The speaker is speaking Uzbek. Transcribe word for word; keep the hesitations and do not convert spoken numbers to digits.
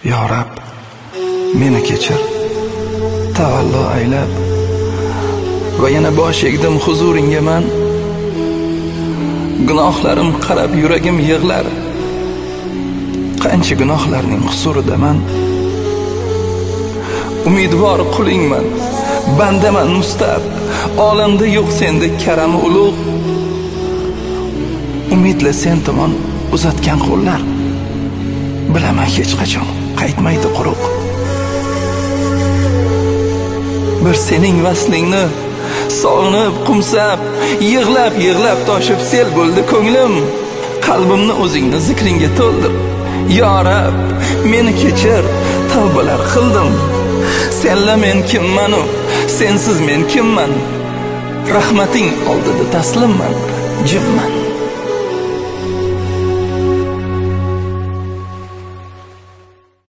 yo Rab, meni kechir tavallo aylab, va yana bosh egdim huzuringga man. Gunohlarim qarab yuragim yig'lar, qancha gunohlarning qusuridaman. Umidvor qulingman, bandaman mustab, olamda yo'q senda karami ulug'. Umidla sen tomon uzatgan qo'llar, bilaman hech qachon qaytmaydi quruq. Bir sening vaslingni sog'inib qumsab, yig'lab yig'lab toshib sel bo'ldi ko'nglim. Qalbimni o'zingni zikringga to'ldir. Yo Rab, meni kechir, tavbalar qildim. Senla men kimman, sensiz men kimman? Rahmating oldida taslimman, jimman.